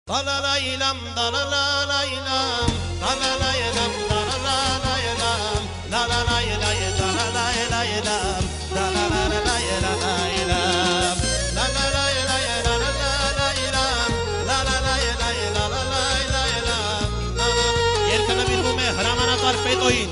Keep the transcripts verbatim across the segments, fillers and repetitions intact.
La la la ilam, la la la la ilam, la la la ilam, la la la la ilam, la la la ilam, la la la la ilam, la la la la ilam, la la la ilam, la la la ilam, la la la ilam, la la la ilam, la la. Երկնը վիրվում է հրամանատար պետոյին։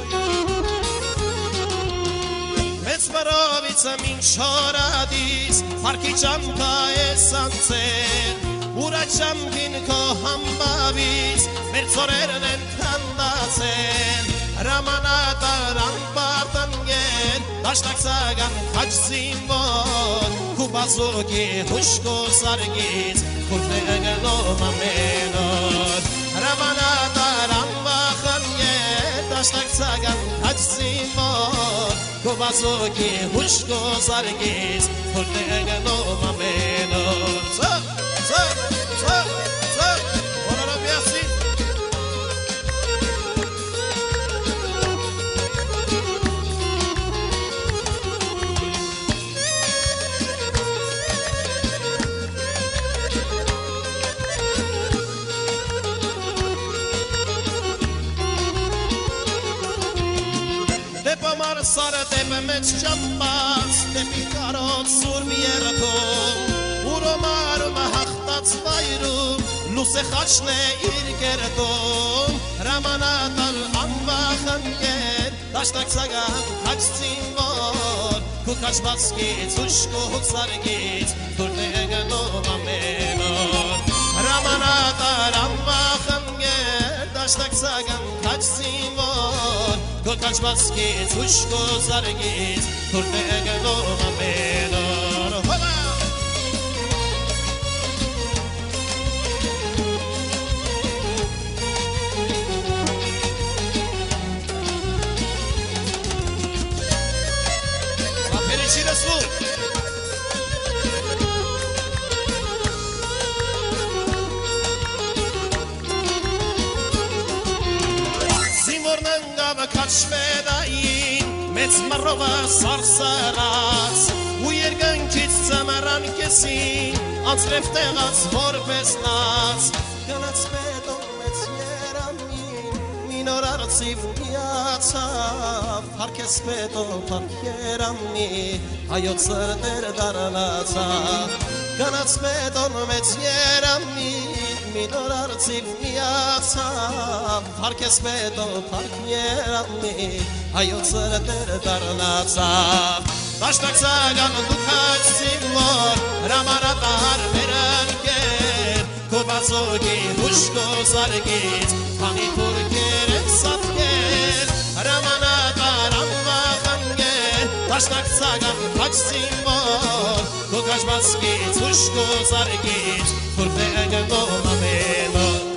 Մեծ բարովից մինչ հորադիս, փառքի ճամփա է սանցել, Ուրաչամ գինքո համբավից, մեր ծորերն են քանդացել, հրամանատար անպարտանգել, դաշտակսական քաչ զինվոր, քու բազուկի հուշկո սարգից, քուրդն է գնում ամեն օր, հրամանատար անվախանգել, դաշտակսական քաչ զինվոր, քու բազուկի հուշկո սարգից, քուրդն է գնում ամեն օր, Սարը դեպը մեծ ճամբաց, դեպի կարոտ սուր մի երդում, ուրոմարումը հաղթած վայրում, լուս է խաչն է իր գերդում, հրամանատար անվախանգեր, դաշտակսական քաչ զինվոր, քու քաչվածքից ուշկու ծարգից, քուրդն է գնում ամեն օր, հրամանատար անվախանգեր, դաշտակսական քաչ զինվոր, Քո քաչվածքից ուշկո զարգից քուրդն է գնում ամեն օր հոպա Ապերի չի լսվում Քաչվեդային մեծ մռովը սարսարած ու երկնքից ծմարան կեսին անցրև տեղած որպես նած գնաց պետոն մեծ երանին մի նոր արծիվ միացավ հարկես պետո փառք երանի հայոց սրտեր դառնացավ գնաց պետոն մեծ երանին մի նոր արծիվ միացավ հարկես պետո փառք երանի հայոց սրտեր դառնացավ դաշտակսական դու քաչ զինվոր հրամանատար մեր ընկեր քո բազուկի հուշկո զարգից քանի թուրքեր են սատկել հրամանատար անվախանգեր դաշտակսական քաչ զինվոր քո քաչվածքից հուշկո զարգից քուրդն է գնում ամեն օր